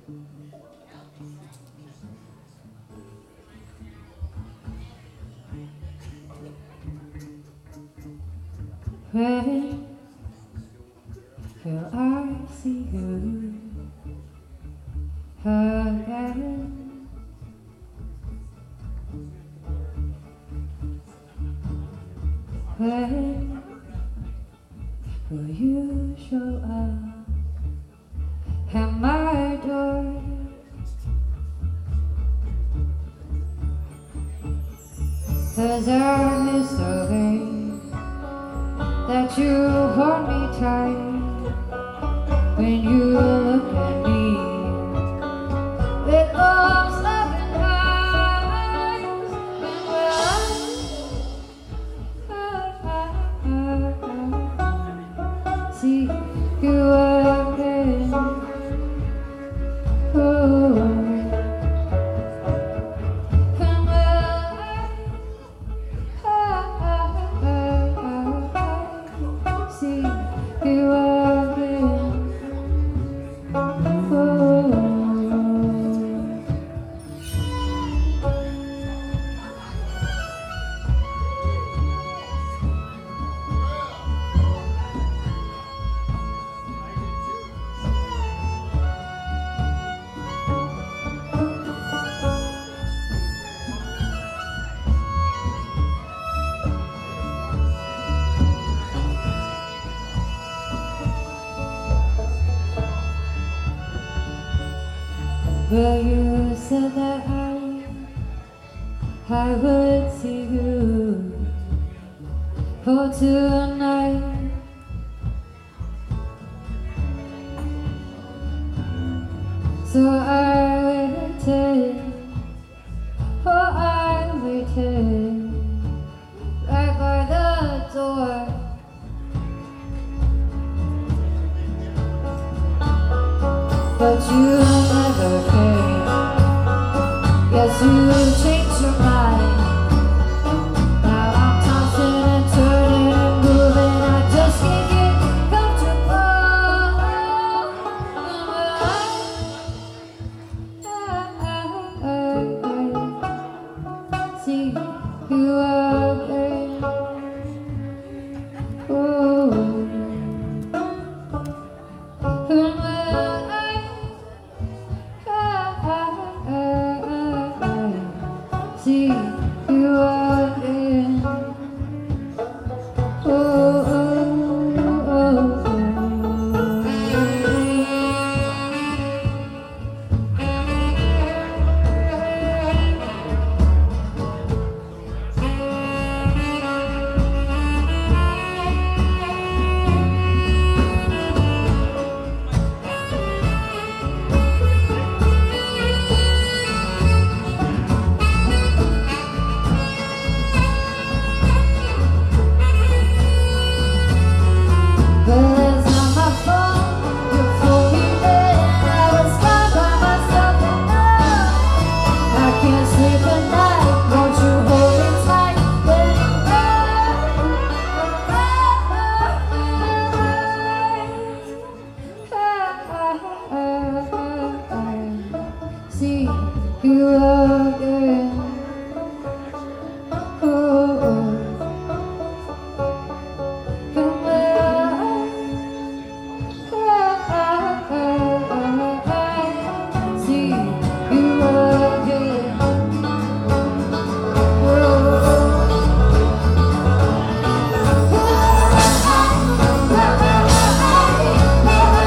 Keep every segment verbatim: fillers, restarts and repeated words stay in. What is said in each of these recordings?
When will I see you again? When will you show up at my door? 'Cause I miss the way that you hold me tight when you look at me with those loving eyes. When I see you again, oh. Well, you said that I, I would see you for tonight. So I waited, oh I waited right by the door. But you never came. Guess you changed your mind. Now I'm tossing and turning and moving. I just can't get comfortable. I see you again. Oh. See you again. Oh, oh, oh, oh. See you again. Oh, oh. And I see you again.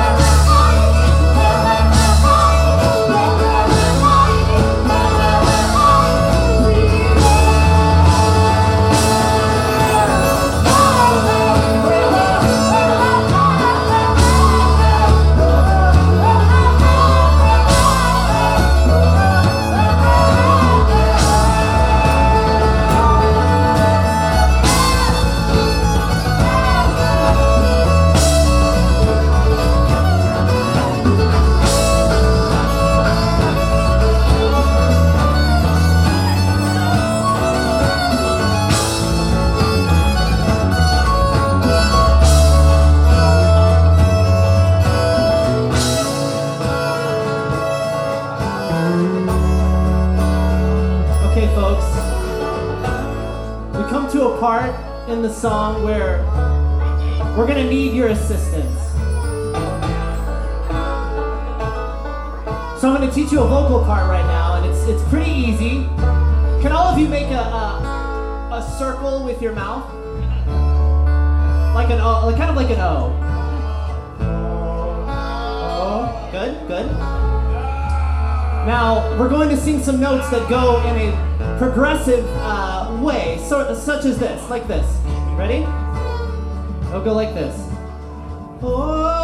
Oh. part in the song where we're gonna need your assistance. So I'm gonna teach you a vocal part right now, and it's it's pretty easy. Can all of you make a a, a circle with your mouth, like an O, like kind of like an O? Oh, good, good. Now we're going to sing some notes that go in a progressive uh, way, so, such as this, like this. Ready? It'll go like this. Oh.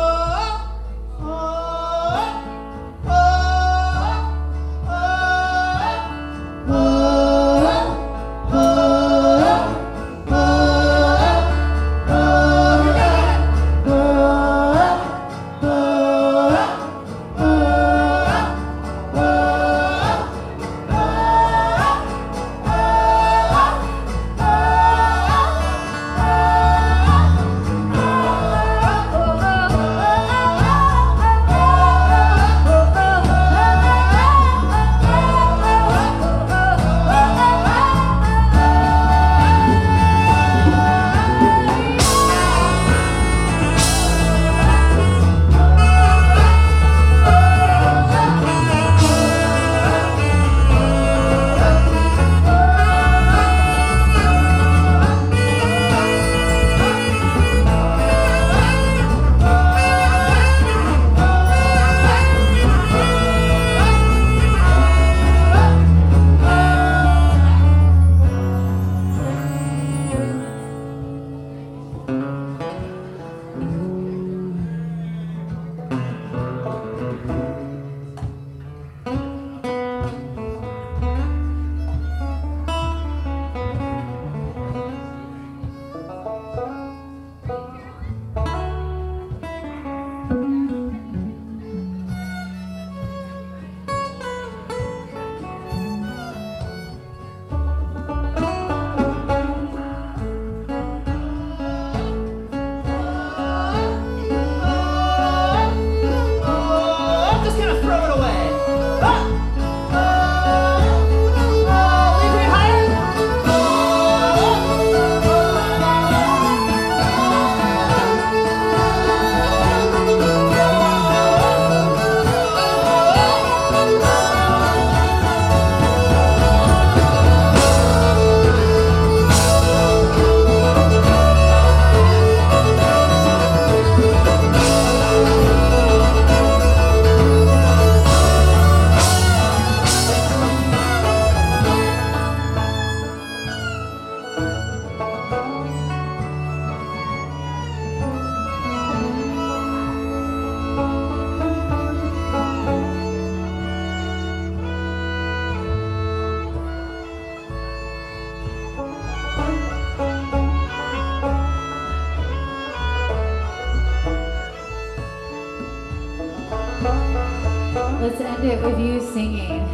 Let's end it with you singing.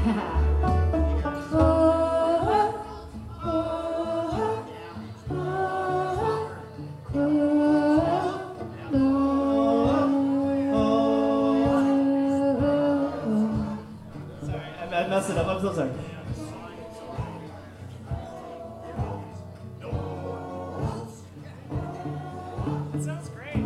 Sorry, I messed it up. I'm so sorry. That sounds great.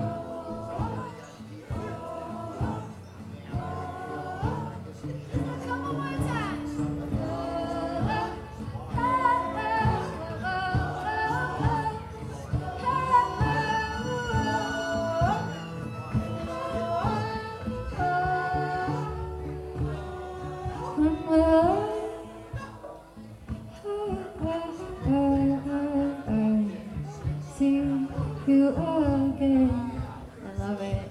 See you again. I love it.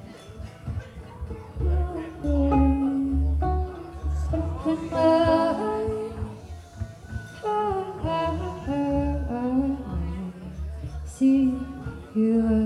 See you again.